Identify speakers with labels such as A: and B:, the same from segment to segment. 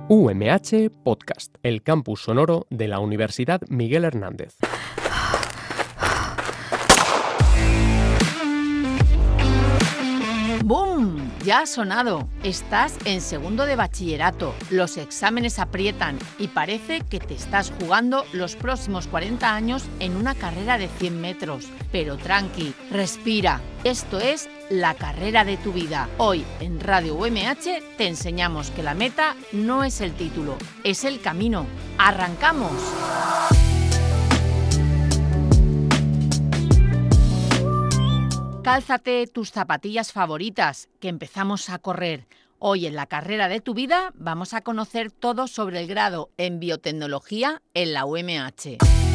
A: UMH Podcast, el campus sonoro de la Universidad Miguel Hernández.
B: ¡Bum! Ya ha sonado. Estás en segundo de bachillerato, los exámenes aprietan y parece que te estás jugando los próximos 40 años en una carrera de 100 metros. Pero tranqui, respira. Esto es la carrera de tu vida. Hoy en Radio UMH te enseñamos que la meta no es el título, es el camino. ¡Arrancamos! Cálzate tus zapatillas favoritas, que empezamos a correr. Hoy en la carrera de tu vida vamos a conocer todo sobre el grado en biotecnología en la UMH.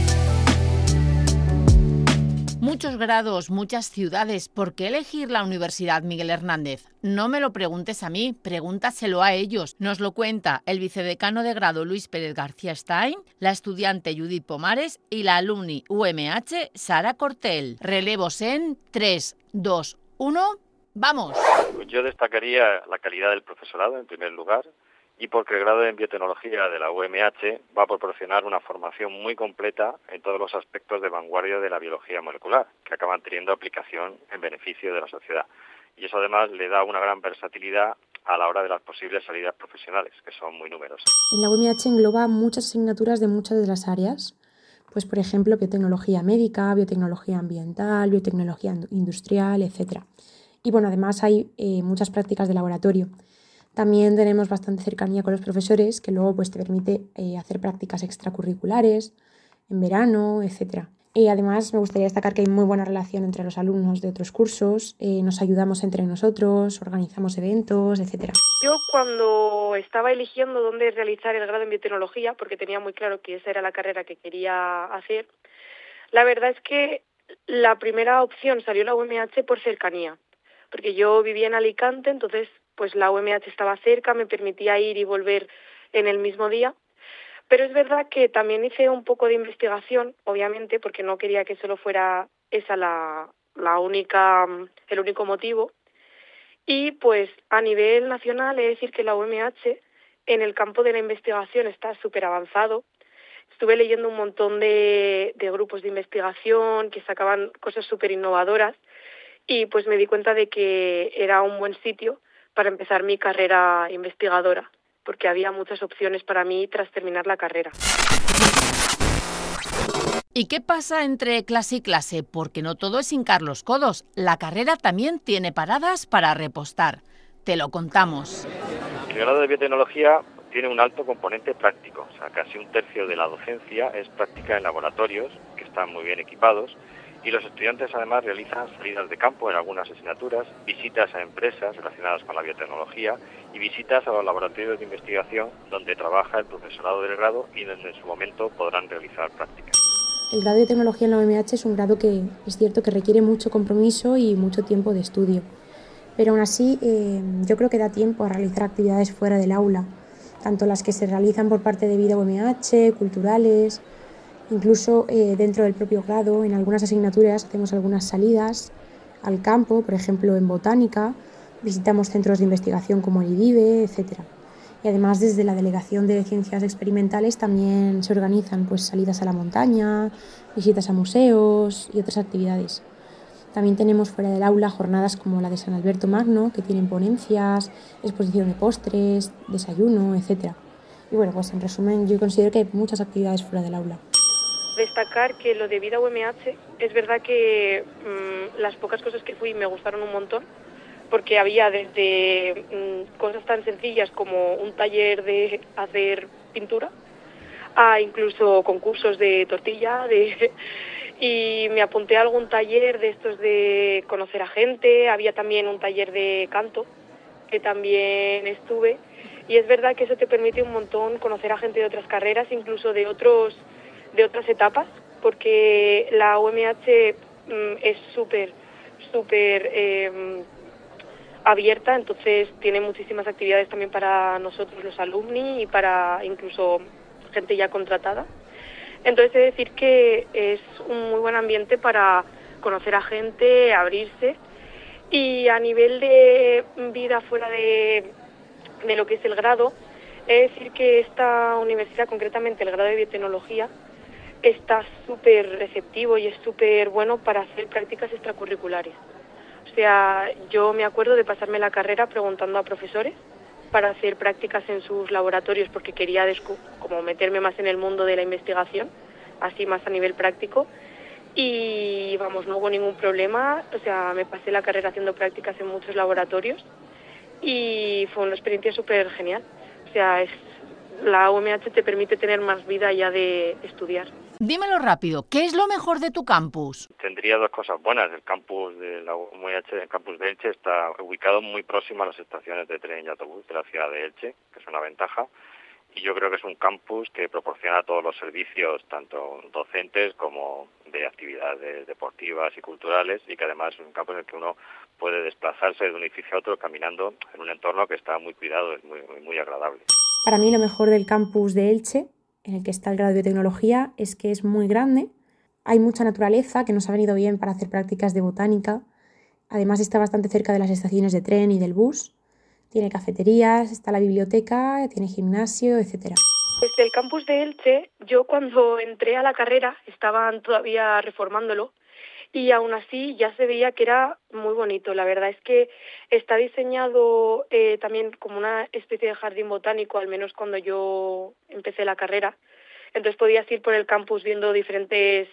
B: Muchos grados, muchas ciudades. ¿Por qué elegir la Universidad Miguel Hernández? No me lo preguntes a mí, pregúntaselo a ellos. Nos lo cuenta el vicedecano de grado Luis Pérez García Stein, la estudiante Judith Pomares y la alumni UMH Sara Cortel. Relevos en 3, 2, 1, ¡vamos!
C: Yo destacaría la calidad del profesorado en primer lugar, y porque el grado en biotecnología de la UMH va a proporcionar una formación muy completa en todos los aspectos de vanguardia de la biología molecular, que acaban teniendo aplicación en beneficio de la sociedad. Y eso además le da una gran versatilidad a la hora de las posibles salidas profesionales, que son muy numerosas.
D: En la UMH engloba muchas asignaturas de muchas de las áreas, pues por ejemplo biotecnología médica, biotecnología ambiental, biotecnología industrial, etc. Y bueno, además hay muchas prácticas de laboratorio. También tenemos bastante cercanía con los profesores, que luego pues te permite hacer prácticas extracurriculares en verano, etc. Además, me gustaría destacar que hay muy buena relación entre los alumnos de otros cursos, nos ayudamos entre nosotros, organizamos eventos, etc.
E: Yo cuando estaba eligiendo dónde realizar el grado en biotecnología, porque tenía muy claro que esa era la carrera que quería hacer, la verdad es que la primera opción salió la UMH por cercanía, porque yo vivía en Alicante, entonces pues la UMH estaba cerca, me permitía ir y volver en el mismo día. Pero es verdad que también hice un poco de investigación, obviamente, porque no quería que solo fuera esa el único motivo. Y pues a nivel nacional, he de decir que la UMH en el campo de la investigación está súper avanzado. Estuve leyendo un montón de grupos de investigación que sacaban cosas súper innovadoras y pues me di cuenta de que era un buen sitio para empezar mi carrera investigadora, porque había muchas opciones para mí tras terminar la carrera.
B: ¿Y qué pasa entre clase y clase? Porque no todo es hincar los codos. La carrera también tiene paradas para repostar. Te lo contamos.
C: El grado de biotecnología tiene un alto componente práctico, o sea, casi un tercio de la docencia es práctica en laboratorios, que están muy bien equipados, y los estudiantes además realizan salidas de campo en algunas asignaturas, visitas a empresas relacionadas con la biotecnología y visitas a los laboratorios de investigación donde trabaja el profesorado del grado y donde en su momento podrán realizar prácticas.
D: El grado de tecnología en la UMH es un grado que es cierto que requiere mucho compromiso y mucho tiempo de estudio, pero aún así yo creo que da tiempo a realizar actividades fuera del aula, tanto las que se realizan por parte de Vida UMH, culturales. Incluso dentro del propio grado, en algunas asignaturas hacemos algunas salidas al campo, por ejemplo en botánica, visitamos centros de investigación como el IDIVE, etc. Y además desde la Delegación de Ciencias Experimentales también se organizan pues, salidas a la montaña, visitas a museos y otras actividades. También tenemos fuera del aula jornadas como la de San Alberto Magno, que tienen ponencias, exposición de postres, desayuno, etc. Y bueno, pues en resumen yo considero que hay muchas actividades fuera del aula.
E: Destacar que lo de Vida UMH, es verdad que las pocas cosas que fui me gustaron un montón, porque había desde cosas tan sencillas como un taller de hacer pintura, a incluso concursos de tortilla, y me apunté a algún taller de estos de conocer a gente, había también un taller de canto, que también estuve, y es verdad que eso te permite un montón conocer a gente de otras carreras, incluso de otras etapas, porque la UMH es súper abierta, entonces tiene muchísimas actividades también para nosotros los alumni y para incluso gente ya contratada. Entonces he de decir que es un muy buen ambiente para conocer a gente, abrirse, y a nivel de vida fuera de lo que es el grado, He de decir que esta universidad, concretamente el grado de biotecnología, está súper receptivo y es súper bueno para hacer prácticas extracurriculares. O sea, yo me acuerdo de pasarme la carrera preguntando a profesores para hacer prácticas en sus laboratorios porque quería como meterme más en el mundo de la investigación, así más a nivel práctico. Y vamos, no hubo ningún problema, o sea, me pasé la carrera haciendo prácticas en muchos laboratorios y fue una experiencia súper genial. O sea, la UMH te permite tener más vida ya de estudiar.
B: Dímelo rápido, ¿qué es lo mejor de tu campus?
C: Tendría dos cosas buenas. El campus de la UMH, el campus de Elche, está ubicado muy próximo a las estaciones de tren y autobús de la ciudad de Elche, que es una ventaja. Y yo creo que es un campus que proporciona todos los servicios, tanto docentes como de actividades deportivas y culturales, y que además es un campus en el que uno puede desplazarse de un edificio a otro caminando en un entorno que está muy cuidado, es muy agradable.
D: Para mí lo mejor del campus de Elche, en el que está el grado de biotecnología, es que es muy grande, hay mucha naturaleza que nos ha venido bien para hacer prácticas de botánica, además está bastante cerca de las estaciones de tren y del bus. Tiene cafeterías, está la biblioteca, tiene gimnasio, etcétera.
E: Desde el campus de Elche, yo cuando entré a la carrera estaban todavía reformándolo y aún así ya se veía que era muy bonito. La verdad es que está diseñado también como una especie de jardín botánico, al menos cuando yo empecé la carrera. Entonces podías ir por el campus viendo diferentes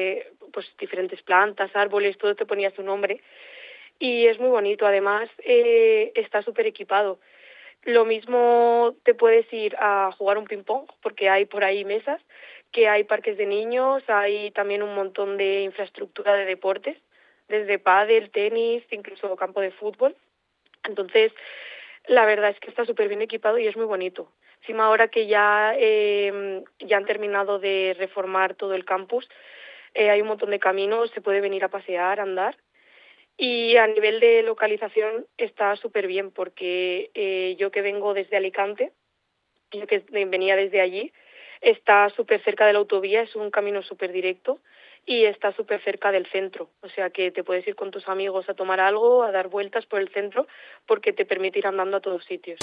E: plantas, árboles, todo te ponía su nombre. Y es muy bonito, además está súper equipado. Lo mismo te puedes ir a jugar un ping-pong, porque hay por ahí mesas, que hay parques de niños, hay también un montón de infraestructura de deportes, desde pádel, tenis, incluso campo de fútbol. Entonces, la verdad es que está súper bien equipado y es muy bonito. Encima ahora que ya han terminado de reformar todo el campus, hay un montón de caminos, se puede venir a pasear, a andar. Y a nivel de localización está súper bien porque yo que vengo desde Alicante, yo que venía desde allí, está súper cerca de la autovía, es un camino súper directo y está súper cerca del centro. O sea que te puedes ir con tus amigos a tomar algo, a dar vueltas por el centro porque te permite ir andando a todos sitios.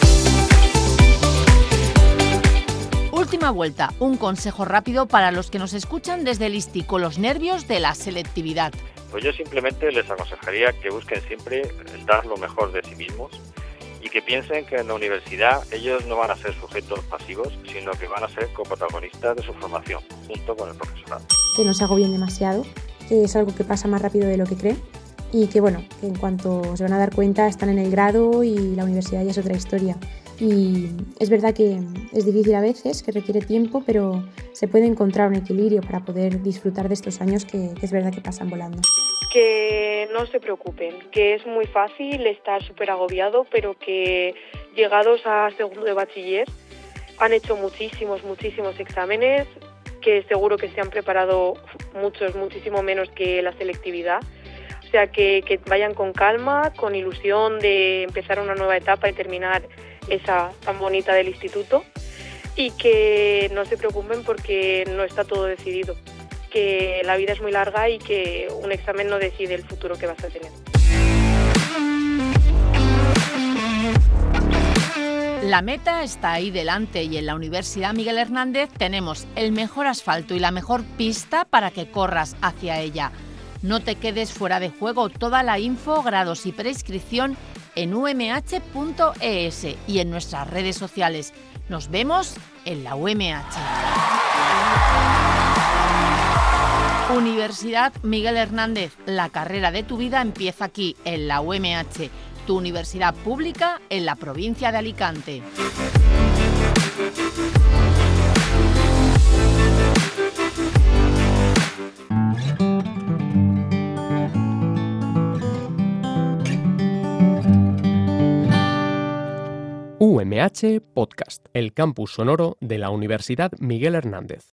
B: Última vuelta, un consejo rápido para los que nos escuchan desde el ISTI con los nervios de la selectividad.
C: Pues yo simplemente les aconsejaría que busquen siempre dar lo mejor de sí mismos y que piensen que en la universidad ellos no van a ser sujetos pasivos, sino que van a ser coprotagonistas de su formación, junto con el profesorado.
D: Que no se agobien demasiado, que es algo que pasa más rápido de lo que creen y que que en cuanto se van a dar cuenta están en el grado y la universidad ya es otra historia. Y es verdad que es difícil a veces, que requiere tiempo, pero se puede encontrar un equilibrio para poder disfrutar de estos años que es verdad que pasan volando.
E: Que no se preocupen, que es muy fácil estar súper agobiado, pero que llegados a segundo de bachiller han hecho muchísimos exámenes, que seguro que se han preparado muchísimo menos que la selectividad. O sea, que vayan con calma, con ilusión de empezar una nueva etapa y terminar esa tan bonita del instituto, y que no se preocupen porque no está todo decidido, que la vida es muy larga y que un examen no decide el futuro que vas a tener.
B: La meta está ahí delante y en la Universidad Miguel Hernández tenemos el mejor asfalto y la mejor pista para que corras hacia ella. No te quedes fuera de juego, toda la info, grados y preinscripción en umh.es y en nuestras redes sociales. Nos vemos en la UMH. Universidad Miguel Hernández, la carrera de tu vida empieza aquí, en la UMH, tu universidad pública en la provincia de Alicante.
A: UMH Podcast, el campus sonoro de la Universidad Miguel Hernández.